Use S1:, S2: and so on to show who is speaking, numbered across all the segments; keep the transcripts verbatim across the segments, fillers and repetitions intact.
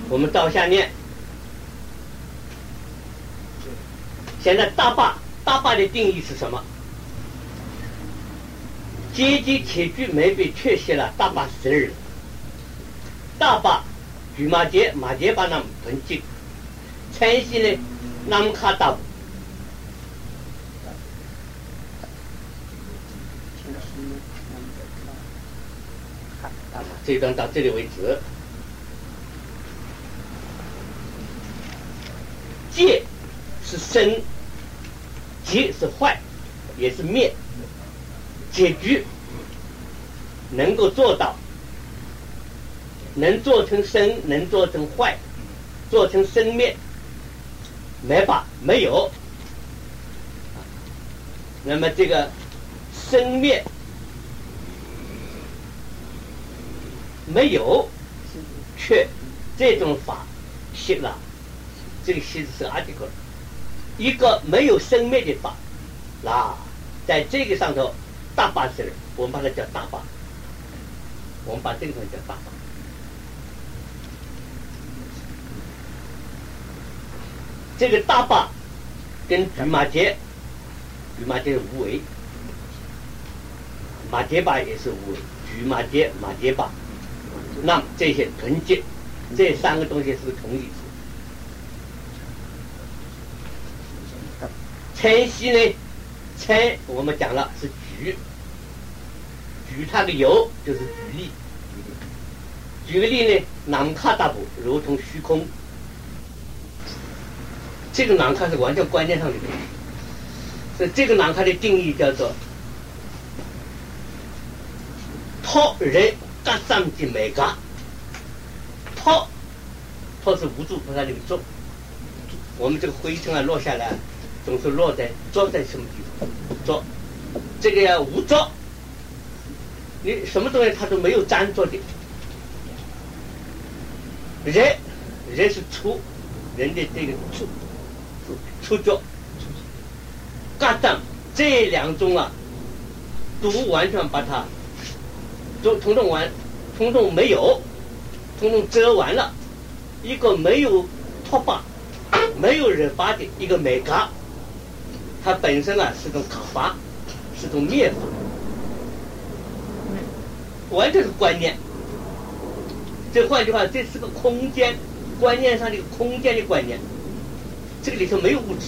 S1: 我们照下念。现在大坝，大坝的定义是什么？阶级铁具没被确写了，大坝十二。大坝，举马节马节把那么囤积，山西呢，南卡大部。这一段到这里为止。戒是生，劫是坏，也是灭。解局能够做到，能做成生，能做成坏，做成生灭，没法没有。那么这个生灭没有，却这种法写了，这个写是 article， 一个没有生灭的法，那在这个上头大坝是，我们把它叫大坝，我们把这个东西叫大坝。这个大坝跟举马节，举马节是无为，马节坝也是无为，举马节马节坝。那么这些囤积，这三个东西是同义词。晨曦呢，晨我们讲了是举，举它的有就是举例。举个例呢，南卡大部如同虚空。这个南卡是完全观念上的东西，所以这个南卡的定义叫做托人嘎上的美嘎。托托是无助菩萨这个坐，我们这个灰尘啊落下来，总是落在坐在什么地方？坐，这个要无坐，你什么东西它都没有沾着的。人，人是出，人的这个出。出脚，嘎当这两种啊，都完全把它都统统完，统统没有，统统遮完了。一个没有托把，没有人法的一个美嘎，它本身啊是种卡法，是种灭法，完全是观念。这换句话，这是个空间观念上的一个空间的观念。这个里头没有物质，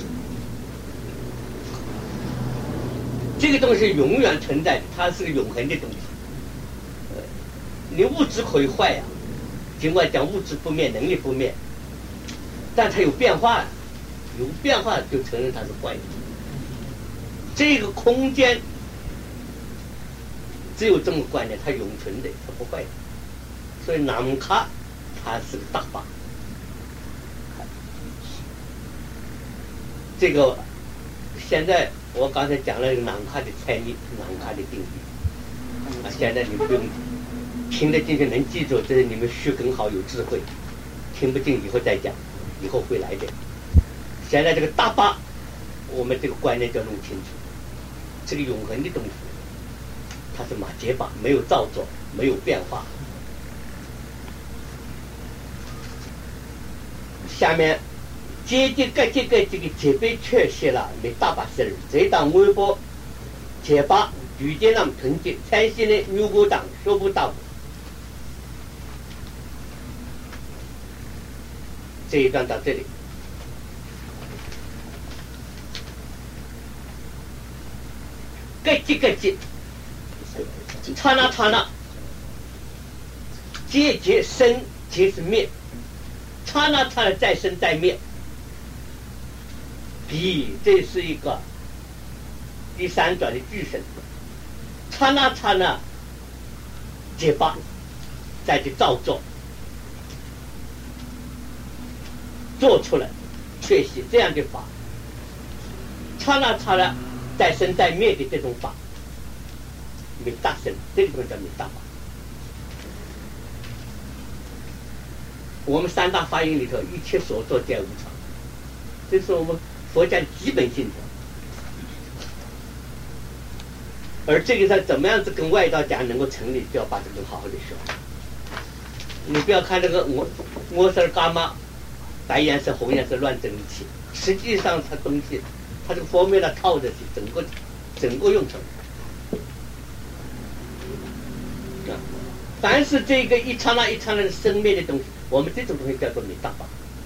S1: 这个东西永远存在的，它是个永恒的东西。呃，你物质可以坏呀、啊，尽管讲物质不灭，能力不灭，但它有变化，有变化就承认它是坏的。这个空间只有这么观念，它永存的，它不坏的。所以南卡它是个大坝。这个现在我刚才讲了南卡的猜疑，南卡的定义啊，现在你不用听得进去能记住，这是你们学更好有智慧，听不进以后再讲，以后会来的。现在这个大坝，我们这个观念就弄清楚，这个永恒的东西，它是马结坝，没有造作，没有变化。下面。阶级各级各这个级别确写了，你大把事儿。这当微博、结巴、举荐让囤积，山西的牛股党、说不大。这一段到这里，各级各级，刹那刹那，阶级生即是灭，刹那刹那再生再灭。比这是一个第三转的句神，刹那刹那结巴，再去造作，做出来确信这样的法，刹那刹那再生再灭的这种法，没大生，这个叫没大法。我们三大法印里头，一切所作皆无常，这是我们佛家的基本信条。而这个在怎么样子跟外道讲能够成立，就要把这个好好的学。 你不要看这个我我色伽马，白颜色、红颜色乱整一起，实际上它东西，它这个方面呢套着是整个整个用程。啊，凡是这个一刹那一刹那的生灭的东西，我们这种东西叫做米大巴。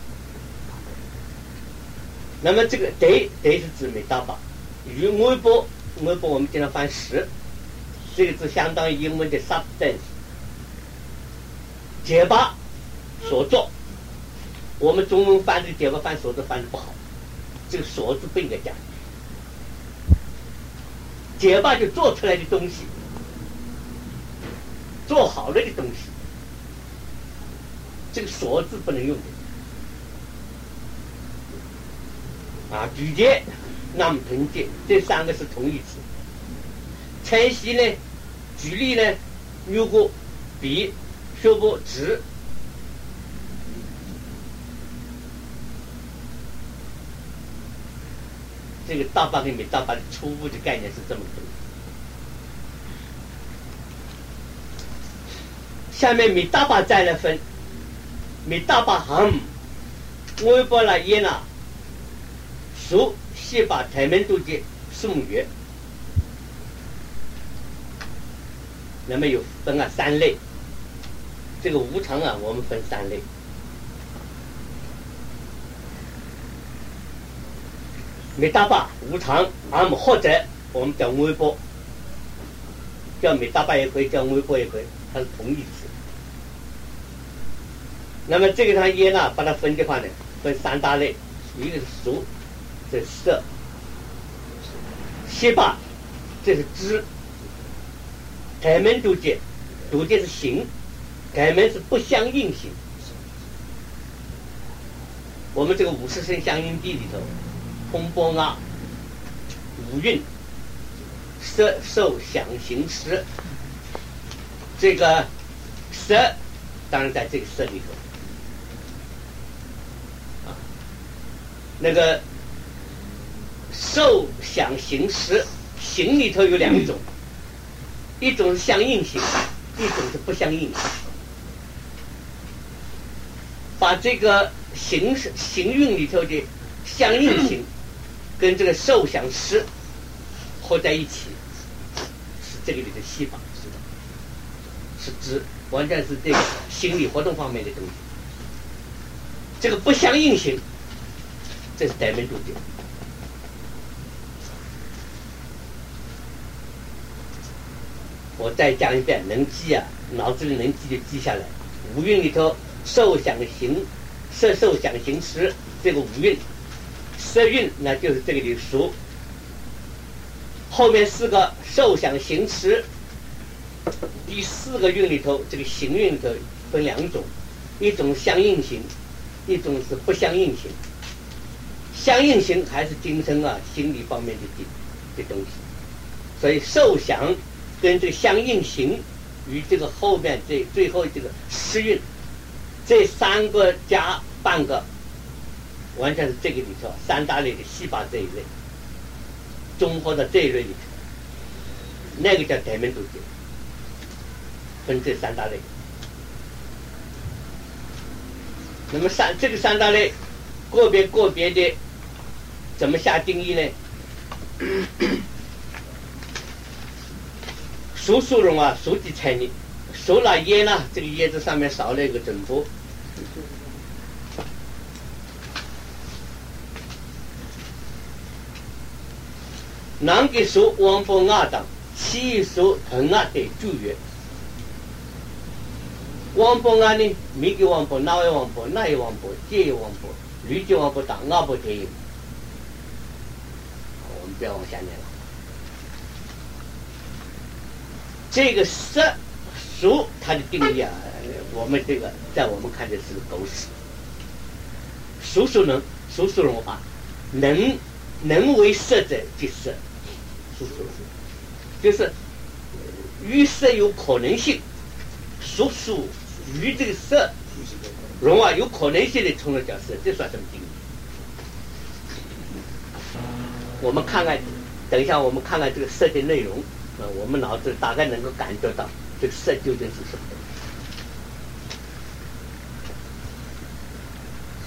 S1: 那么这个德德是指米大巴，与微波微波我们经常翻实，这个字相当于英文的 substance。结巴所作，我们中文翻的结巴翻所作翻的不好，这个所字不应该讲。结巴就做出来的东西，做好了的东西，这个所字不能用的。啊，举节、那么腾节，这三个是同义词。拆析呢，举例呢，如果比。说不直，这个大巴跟米大巴的初步的概念是这么分。下面米大巴再来分，米大巴行，微波啦耶那，属西巴台门度节宋月，那么有分啊三类。这个无常啊，我们分三类。米大巴无常，阿姆或者我们讲微波，叫米大巴也可以，叫微波也可以，它是同义词。那么这个上耶纳把它分的话呢，分三大类，一个是熟，这是色；西巴，这是知；台门度界，度界是行。改门是不相应性。我们这个五十声相应地里头，空波啊、五蕴、色、受、想、行、识，这个色当然在这个色里头。啊，那个受、想、行、识，行里头有两种，一种是相应性，一种是不相应性。把这个行行运里头的相应性跟这个受想识合在一起，是这个里的西法，是的，是指完全是这个心理活动方面的东西。这个不相应性，这是台门度界。我再讲一遍，能记啊，脑子里能记就记下来。五蕴里头。受想行色受想行识，这个五蕴，色蕴那就是这个里属。后面四个受想行识，第四个蕴里头，这个行蕴里头分两种，一种相应型，一种是不相应型。相应型还是精神啊心理方面的的东西，所以受想跟这个相应型与这个后面这最后这个识蕴。这三个加半个，完全是这个里头三大类的细胞这一类，综合到这一类里头，那个叫台门度界，分这三大类。那么三这个三大类，个别个别的怎么下定义呢？属属容啊，属几彩呢？熟了椰呢，这个椰子上面少了一个整符。南给熟王波亚当，西熟藤亚的主约。王波亚呢，米给王波，哪位王波，哪位王波，这位王波，绿吉王波当亚波天。我们不要往下念了。这个色。属它的定义啊，我们这个在我们看的是狗屎。属属能，属属能话，能能为色者即色，属属就是与色有可能性，属属与这个色容啊有可能性的冲了叫色，这算什么定义？我们看看，等一下我们看看这个色的内容啊，我们脑子大概能够感觉到。这个色究竟是什么？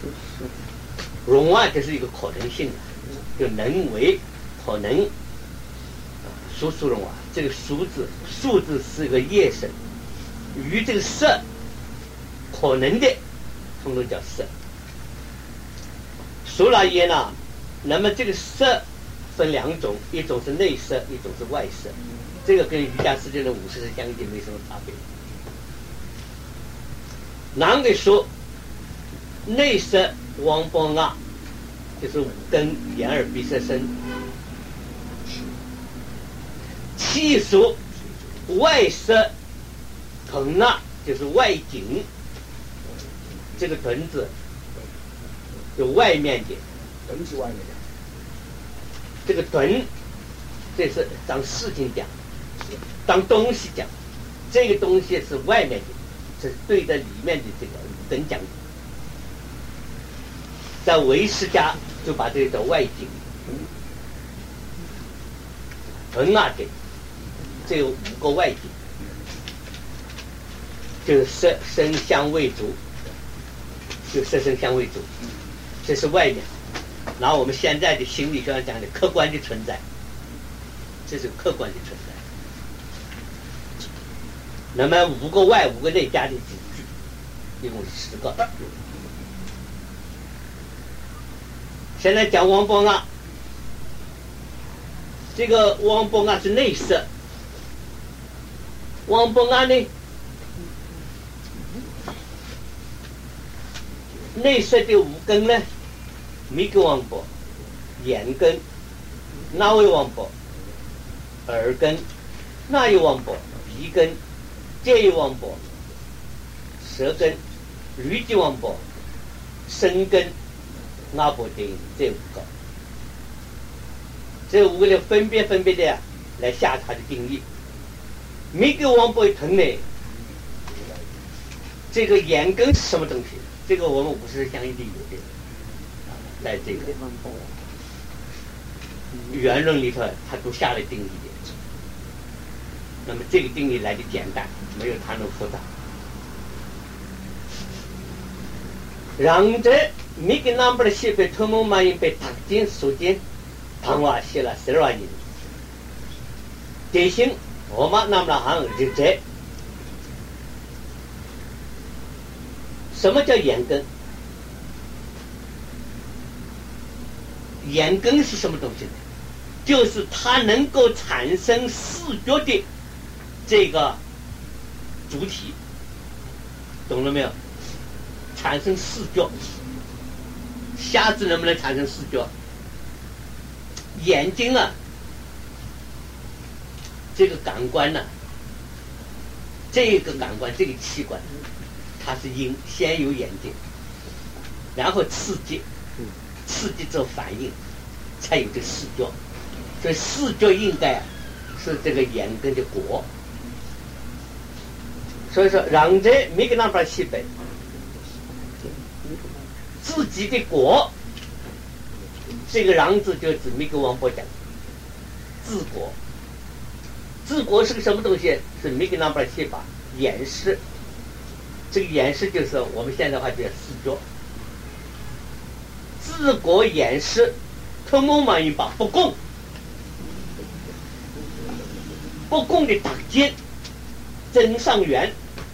S1: 容啊，就是一个可能性，就能为可能。属属容啊，这个数字数字是一个业神，与这个色可能的，通通叫色。属了业呢，那么这个色分两种，一种是内色，一种是外色。这个跟瑜伽世界的五十是相近，没什么差别。啷个说内色王邦啊，就是五根眼耳鼻舌身。气属外色臀啊，就是外景。这个臀字有外面的，
S2: 臀是外面的。
S1: 这个臀，这是当事情讲，当东西讲。这个东西是外面的，是对着里面的这个五根讲的。在唯识家就把这个叫外景。臀啊的。这有五个外景，就是色声香味足，就色声香味足，这是外面。然后我们现在的心理学上讲的客观的存在，这是客观的存在。那么五个外五个内加的几句，一共是十个。现在讲王邦啊，这个王邦啊是内色。王邦啊呢，内色的五根呢，眉根王邦、眼根、那位王邦、耳根、那一王邦、鼻根、这一王邦、舌根、驴肌王邦、身根、阿婆定这五个，这五个呢分别分别的呀、啊、来下它的定义。每个王邦臀呢，这个眼根是什么东西？这个我们五十相应的有的，在这个原论里头，他都下了定义的。那么这个定义来的简单，没有它那么复杂。让这每个 number 的写被吞梦满印被打进数进，唐话写了十二万人。대신我们那么行日这，什么叫眼根？眼根是什么东西呢？就是它能够产生视觉的这个主体，懂了没有？产生视觉，瞎子能不能产生视觉？眼睛啊，这个感官呢、啊，这个感官这个器官，它是因先有眼睛，然后刺激，刺激之后反应，才有这个视觉。所以视觉应该、啊、是这个眼根的果。所以说，让这每个地方西北。自己的果，这个让字就指弥格王伯讲自果。自果是个什么东西？是弥格那边写法演示。这个演示就是我们现在话叫视觉。自果演示，通蒙满一把不共，不共的打尖，真上圆。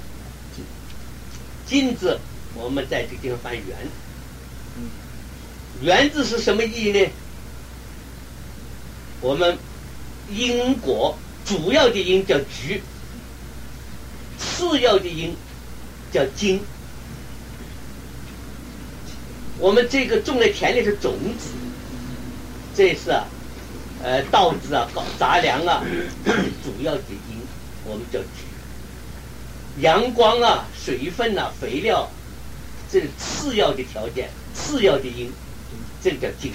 S1: 金字我们在这个地方翻圆。圆字是什么意义呢？我们因果主要的因叫菊，次要的因叫茎。我们这个种在田里是种子，这是啊，呃，稻子啊、杂粮啊，主要的因我们叫菊。阳光啊、水分啊、肥料，这是次要的条件，次要的因。这个叫茎，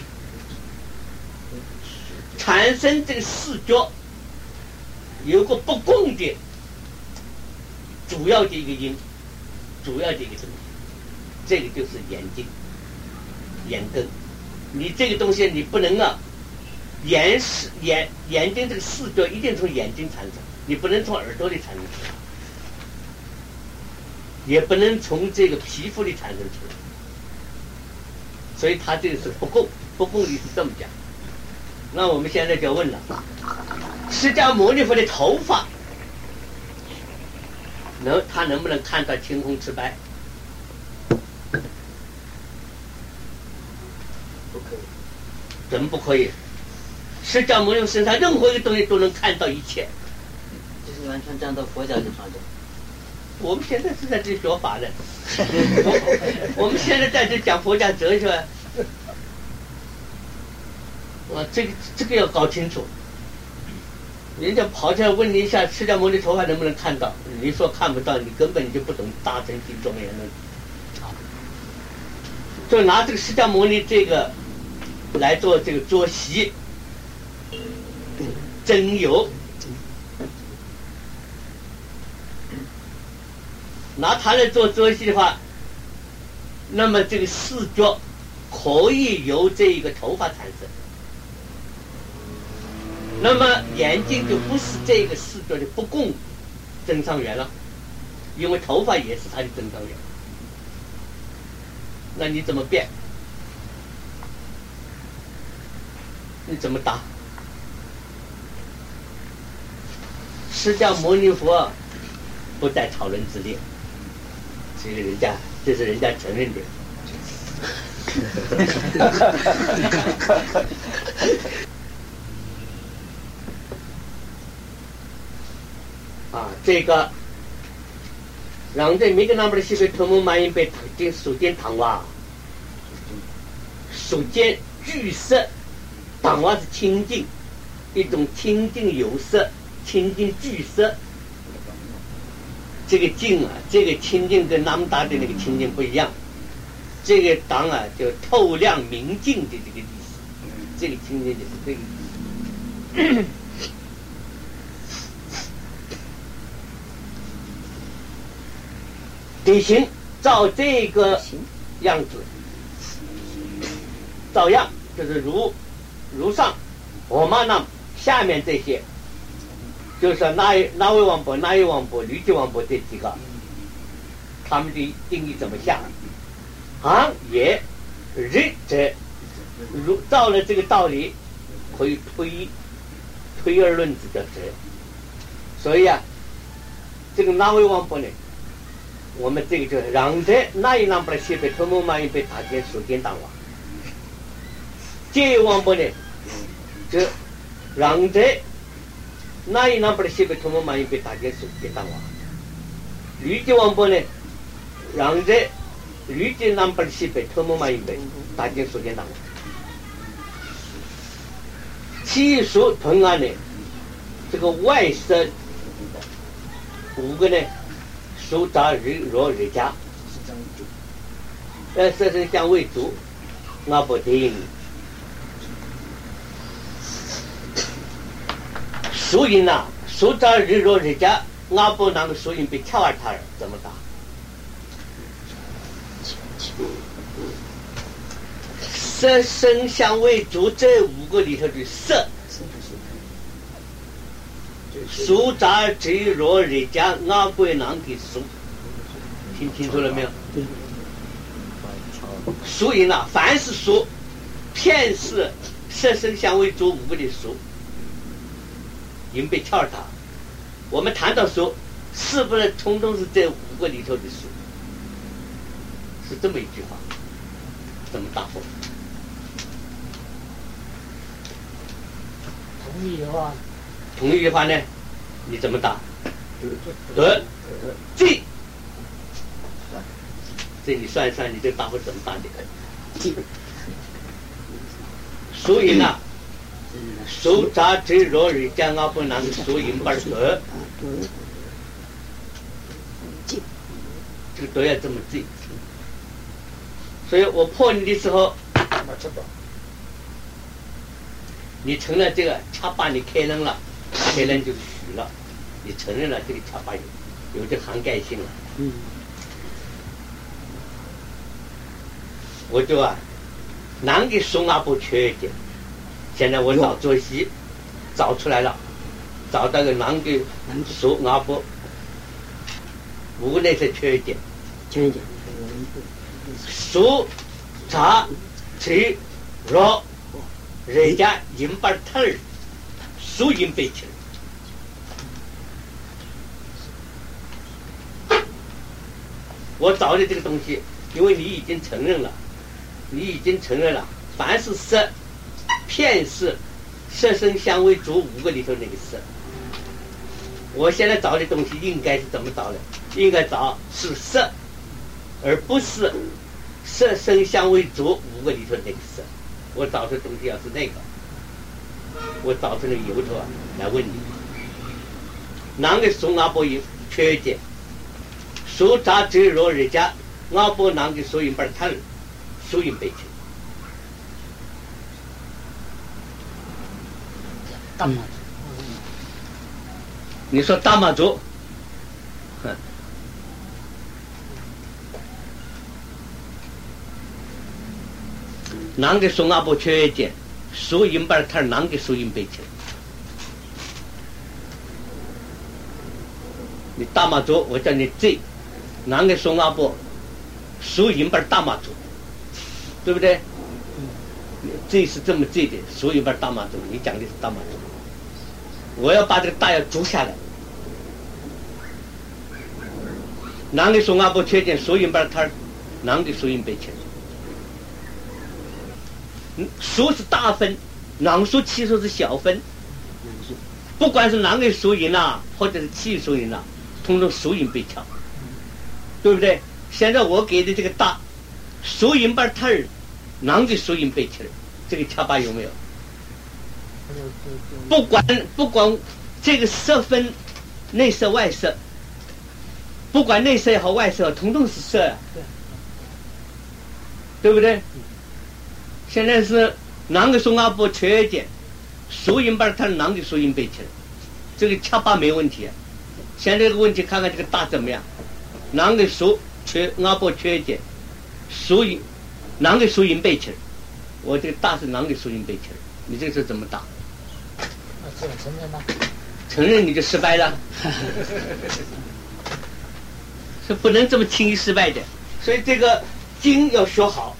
S1: 产生这个视觉有个不共的主要的一个因，主要的一个东西，这个就是眼睛、眼根。你这个东西你不能啊，眼视眼眼睛这个视觉一定从眼睛产生，你不能从耳朵里产生出来，也不能从这个皮肤里产生出来。 所以他这个是不共，不共理是这么讲。那我们现在就问了，释迦牟尼佛的头发，能他能不能看到青红赤白？
S2: 不可以。
S1: 怎么不可以？释迦牟尼佛身上任何一个东西都能看到一切。
S2: 就是完全站到佛教立场讲。
S1: 我们现在是在这里学法的，我, 我们现在在这讲佛家哲学，啊，这个这个要搞清楚。人家跑起来问你一下，释迦牟尼头发能不能看到？你说看不到，你根本就不懂大乘经庄严论。就拿这个释迦牟尼这个来做这个坐席，真有。拿它来做坐席的话，那么这个视觉可以由这个头发产生，那么眼睛就不是这个视觉的不共增上缘了，因为头发也是它的增上缘。那你怎么变？你怎么答？释迦牟尼佛不在讨论之列。这个人家，这是人家承认的。啊，这个让这每个那边的西北头目满印被进属间堂哇，属间具色，堂哇是清净，一种清净有色，清净具色。这个净啊，这个清净跟那么大的那个清净不一样。这个当啊，就透亮明净的这个意思。这个清净就是这个意思。底形照这个样子，照样就是如如上，我们呢下面这些。就是哪哪位王伯、哪一王伯、吕吉王伯这几个，他们的定义怎么下？行也日者，如照了这个道理，可以推推而论之叫者。所以啊，这个哪位王伯呢？我们这个就让这哪一王伯的西北头目满一被大间属间当王，这一王伯呢，就让这。那一那不的西北头目满意被大家手给当王，吕吉王伯呢，让这吕吉那不的西北头目满意被大家手给当王。七属同案呢，这个外色五个呢，属杂日若日家，呃，色身相为主，我不定。属阴呐，属杂日若日家，我不那个属阴被翘二塔儿怎么打？色声相为主，这五个里头的色，属杂日若日家，我不能给属，听清楚了没有？属阴呐，凡是属，偏是色声相为主五个的属。因被翘塔，我们谈到说，是不是通通是这五个里头的属？是这么一句话，怎么答复？
S3: 同意的话，
S1: 同意的话呢，你怎么答？得，记，这你算一算，你这答复怎么答的？所以呢。属杂之若日将我不能属阴不得，这个都要这么记。所以我破你的时候，你承认这个恰巴你开认了，开认就是许了，你承认了这个恰巴有有这涵盖性了。
S3: 嗯，
S1: 我就啊，男的属阿不缺一点。现在我找作息，找出来了，找到个男的属阿不，五个内是缺一点，
S3: 缺一点，
S1: 属杂这若人家银把头儿输赢背起来。我找的这个东西，因为你已经承认了，你已经承认了，凡是色、片色、色声香味触五个里头那个色，我现在找的东西应该是怎么找的？应该找是色，而不是色声香味触五个里头那个色。我找出东西要是那个，我找出那个由头啊来问你，哪个送阿伯有缺点？手扎这若人家阿伯哪个收银把他收银背起。
S2: 大马
S1: 你说大马族，哼，哪个送阿伯缺点？收银把他哪个收银背起？你大马族，我叫你这。哪个送阿伯收银把大马族，对不对？这是这么这的，收银把大马族，你讲的是大马族。我要把这个大要逐下来。哪个送阿伯缺点？收银把他哪个收银背起来？数是大分，囊数七数是小分。不管是哪个收银啊，或者是七收银啊，通通收银背翘。对不对？现在我给的这个大收银把它儿，哪个收银背起来？这个恰巴有没有？不管不管这个色分内色外色，不管内色也好外色，统统是色啊，对不对？现在是哪个送阿伯缺点？收银把它哪个收银背起来？这个恰巴没问题啊。现在这个问题看看这个大怎么样？哪个收缺阿伯缺点？收银哪个收银背起来？我这个大是哪个收银背起来？你这个是怎么打？
S2: 这个承认吧。
S1: 承认你就失败了，是不能这么轻易失败的。所以这个经要学好，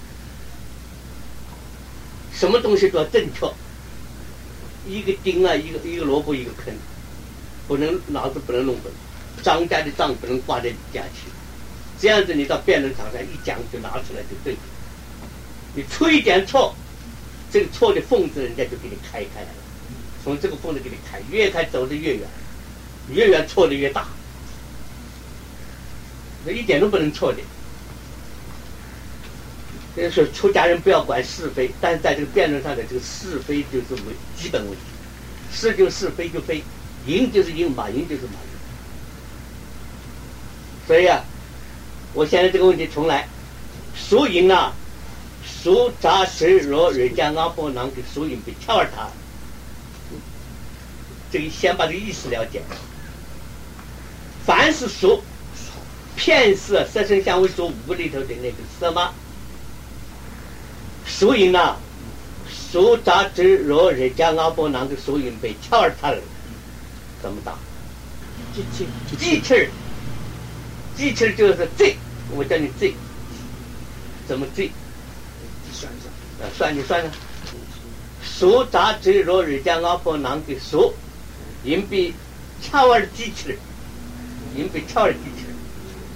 S1: 什么东西都要正确。一个钉啊，一个一个萝卜一个坑，不能脑子不能弄混。张家的账不能挂在家去，这样子你到辩论场上一讲就拿出来就对。你出一点错，这个错的缝子人家就给你开开来了，从这个缝子给你开，越开走得越远，越远错的越大，那一点都不能错的。所以说出家人不要管是非，但是在这个辩论上的这个是非就是为基本问题，是就是非就非，赢就是赢，马赢就是马赢。所以啊，我现在这个问题重来，输赢啊，输杂时若人家阿伯囊给输赢被跳儿他，这个先把这个意思了解。凡是输片色色声香味触五个里头的那个色嘛，输赢啊，输杂时若人家阿伯囊给输赢被跳儿他了，怎么打？
S2: 机器
S1: 机器儿。机器就是罪，我叫你罪，怎么罪？
S2: 算一算，
S1: 啊，算你算了。数杂志若人家阿婆囊的数，银币翘儿机器人，银币翘儿机器人。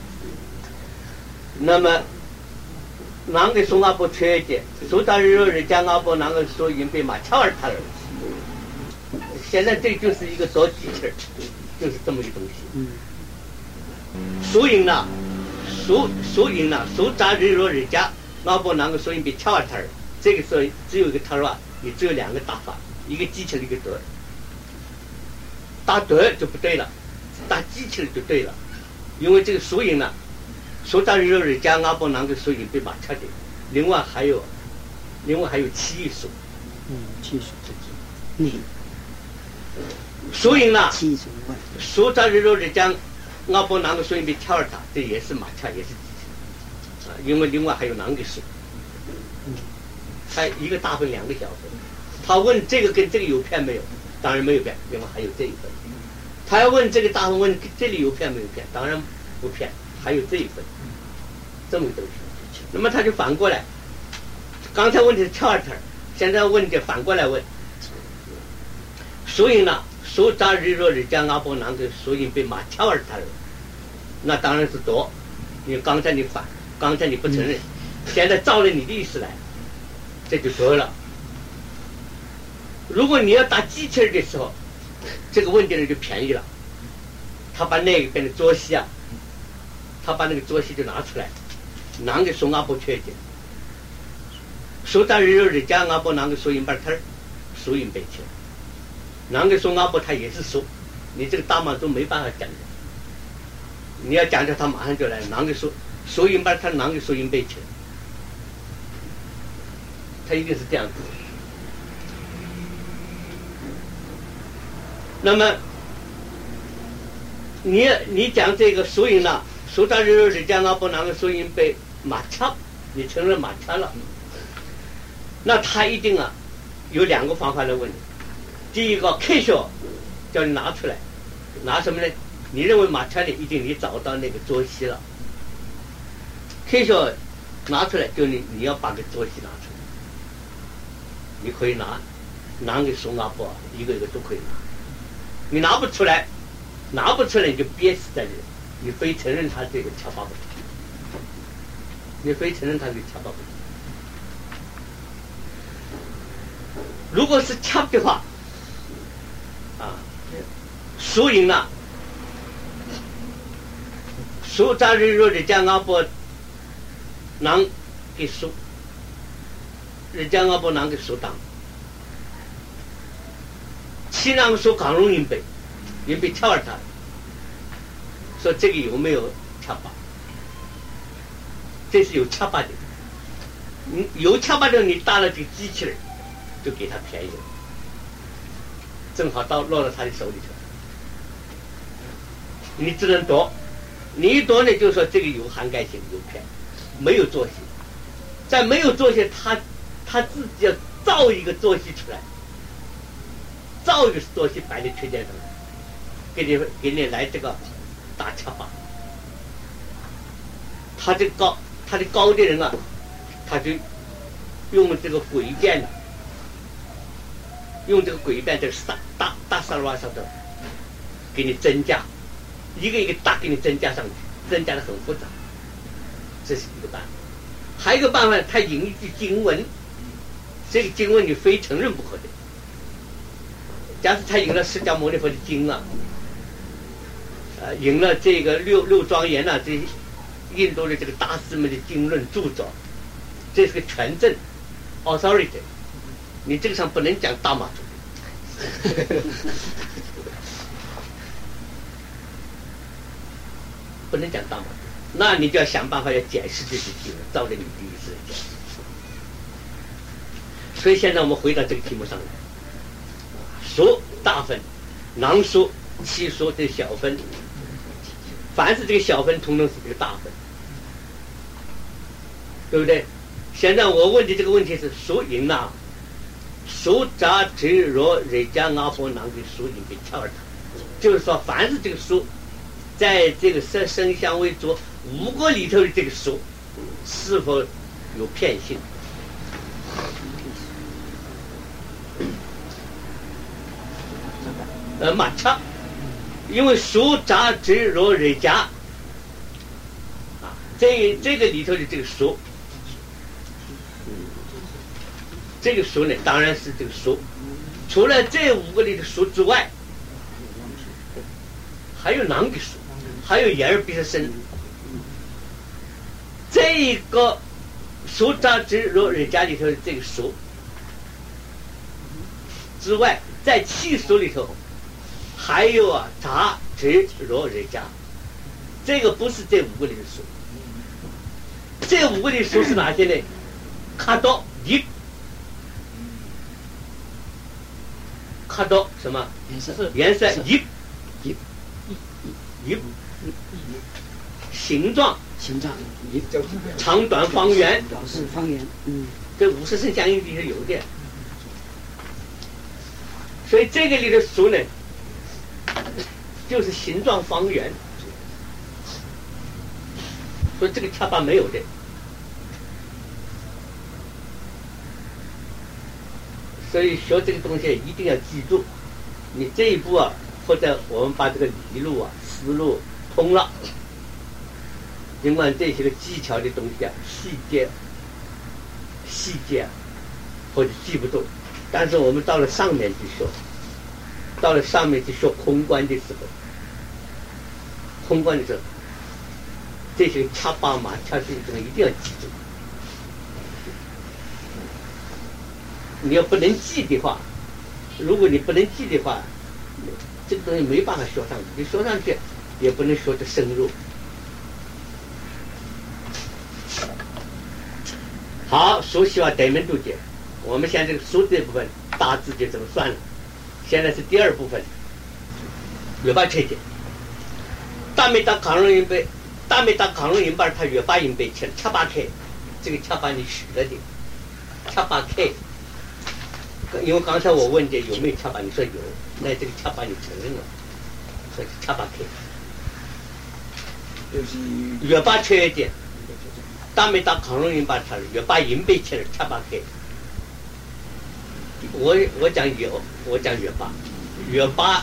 S1: 那么，囊的数阿婆缺一点，数杂日若人家阿婆囊的数银币嘛翘儿他儿。现在这就是一个做机器人，就是这么一个东西。嗯。输赢呢，输输赢呢，输杂日若人家阿伯囊个输赢比翘儿他儿，这个时候只有一个他儿啊，你只有两个打法，一个机器人一个德，打德就不对了，打机器人就对了，因为这个输赢呢，输杂日若人家阿伯囊个输赢被马翘的，另外还有，另外还有七数，
S2: 嗯，七数自己，
S1: 你输赢呢，
S2: 七数万，
S1: 输杂日若人家阿伯囊个输赢被翘儿他，这也是马翘，也是机器人，啊，因为另外还有囊个数。他一个大分两个小分，他问这个跟这个有偏没有？当然没有偏，另外还有这一分。他要问这个大分问这里有偏没有偏？当然不偏，还有这一分，这么个东西。那么他就反过来， 刚才问题是翘二条，现在问题反过来问。所以呢，手扎日若日将阿波囊的所以被马翘二条，那当然是多。因为刚才你反，刚才你不承认，现在照了你的意思来，这就得了。如果你要打机器人的时候，这个问题呢就便宜了。他把那边的桌席啊，他把那个桌席就拿出来，拿给送阿波缺点。手扎日若日将阿波囊的收银板摊儿，收银背去。拿给送阿波他也是收，你这个大马都没办法讲的。你要讲究他马上就来，拿给收收银板摊，拿给收银背去。他一定是这样子。那么，你你讲这个收银了，手扎日若日将阿波囊的收银被马掐，你承认马掐了，那他一定啊有两个方法来问你。第一个 K 小叫你拿出来，拿什么呢？你认为马掐里一定你找到那个桌席了。K 小拿出来，就你你要把个桌席拿出来，你可以拿，拿给送阿波，一个一个都可以拿。你拿不出来，拿不出来你就憋死在这里，你非承认他这个掐把不成，你非承认他这个掐把不成。如果是掐的话，啊，输赢了，输扎日若日将阿波囊给输，日将阿波囊给输当。七囊输港龙银北，银北跳二他，说这个有没有掐把？这是有掐把的，你有掐把的，你搭了这个机器人，就给他便宜了。正好到落到他的手里头，你只能夺，你一夺呢，就是说这个有涵盖性，有骗，没有坐席，在没有坐席，他他自己要造一个坐席出来，造一个坐席摆在缺点上，给你给你来这个打掐把，他这高他的高的人啊，他就用这个诡辩的。用这个诡辩，这个大大大沙拉上头，给你增加，一个一个大给你增加上去，增加的很复杂，这是一个办法。还有一个办法，他引一句经文，这个经文你非承认不可的。假使他引了释迦牟尼佛的经啊，呃，引了这个六六庄严啊，这印度的这个大师们的经论著作，这是个权证 authority。你这个上不能讲大马祖，不能讲大马祖，那你就要想办法要解释这些经文，照着你的意思来解释。所以现在我们回到这个题目上来，数大分，囊数、七数这小分，凡是这个小分，统统是这个大分，对不对？现在我问的这个问题是数赢呐。手扎直若日将阿波囊的书里被翘二，就是说，凡是这个书，在这个色声香味触五个里头的这个书，是否有骗性？呃，马叉，因为手扎直若日将，啊，这这个里头的这个书。这个书呢，当然是这个书。除了这五个里的书之外，还有囊的书，还有眼耳鼻舌身。这一个手扎直若日将里头的这个书之外，在气书里头还有啊扎直若日将，这个不是这五个里的书。这五个里的书是哪些呢？卡多一。看到什么
S2: 颜色？
S1: 颜色一
S2: 一
S1: 一形状
S2: 形状一
S1: 长短方圆
S2: 表示方圆，嗯，
S1: 这五十声相应里是有的。所以这个里的数呢，就是形状方圆，所以这个恰巴没有的。 所以学这个东西一定要记住，你这一步啊，或者我们把这个理路啊、思路通了，尽管这些个技巧的东西啊、细节、细节啊，或者记不住，但是我们到了上面去学，到了上面去学空观的时候，空观的时候，这些掐把马、掐这个东西一定要记住。你要不能记的话，如果你不能记的话，这个东西没办法学上去，你学上去也不能学得深入。好，熟悉了对门读解，我们现在这个熟这部分大致就这么算了。现在是第二部分，月八切解。大美大康荣音背，大美大康荣音把它月八音背起来，七八开，这个七八你学了的，七八开。因为刚才我问你有没有七八，你说有，那这个七八你承认了，所以七八开。
S3: 就是
S1: 月八缺点，大美大康荣音把它月八音背起来，七八开。我我讲有，我讲月八，月八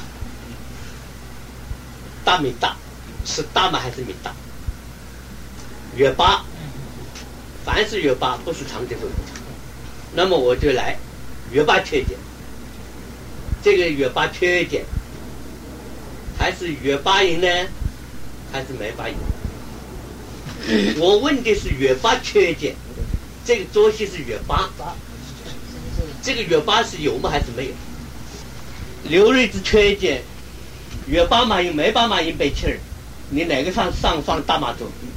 S1: 大没大，是大吗还是没大？月八，凡是月八不是长节奏的长，那么我就来月八缺减。这个月八缺减，还是月八音呢，还是没八音？我问的是月八缺减，这个作息是月八。这个月八是有吗还是没有？刘瑞之缺减，月八马音没把马音背气儿，你哪个上上放大马奏？